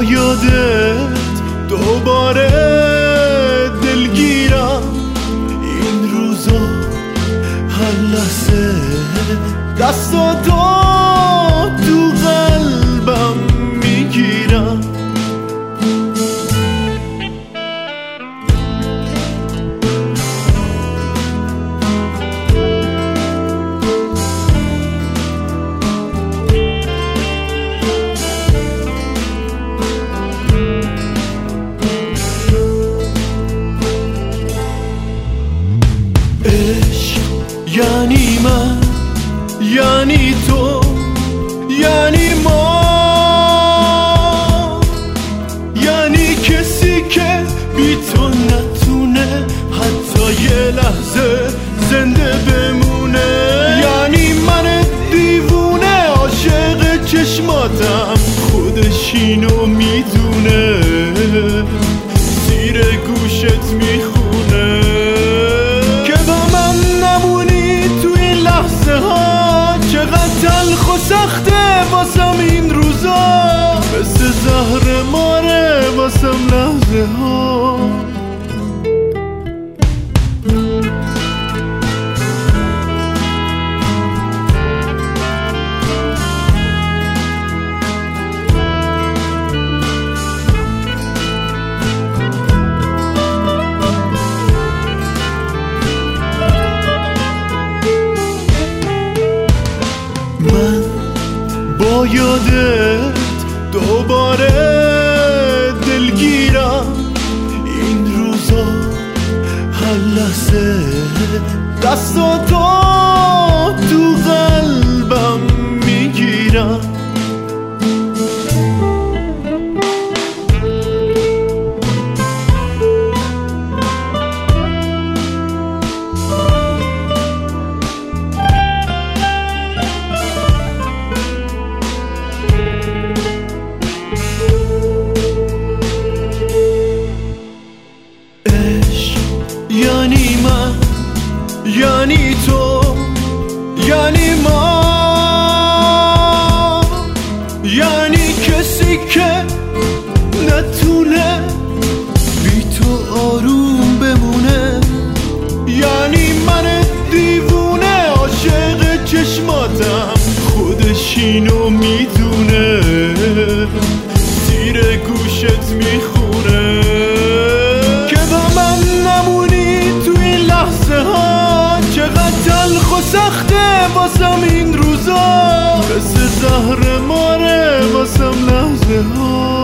با یادت دوباره دلگیرم این روزا هر لحظه دستاتو تو قلبم میگیرم یعنی من، یعنی تو، یعنی ما، یعنی کسی که بی تو نتونه حتی یه لحظه زنده بمونه، یعنی من دیوونه عاشق چشماتم خودش اینو میدونه زیر گوشت میخونه چقدر تلخ و سخته واسم این روزا مثل زهر ماره واسم لحظه ها با یادت دوباره دلگیرم این روزا هر لحظه دستاتو تو قلبم میگیرم یعنی من، یعنی تو، یعنی ما، یعنی کسی که نتونه بی تو آروم بمونه، یعنی من دیوونه عاشق چشماتم خودش اینو میدونه زیر گوشت میخونه چقدر تلخ و سخته واسم این روزا مثل زهر ماره واسم لحظه ها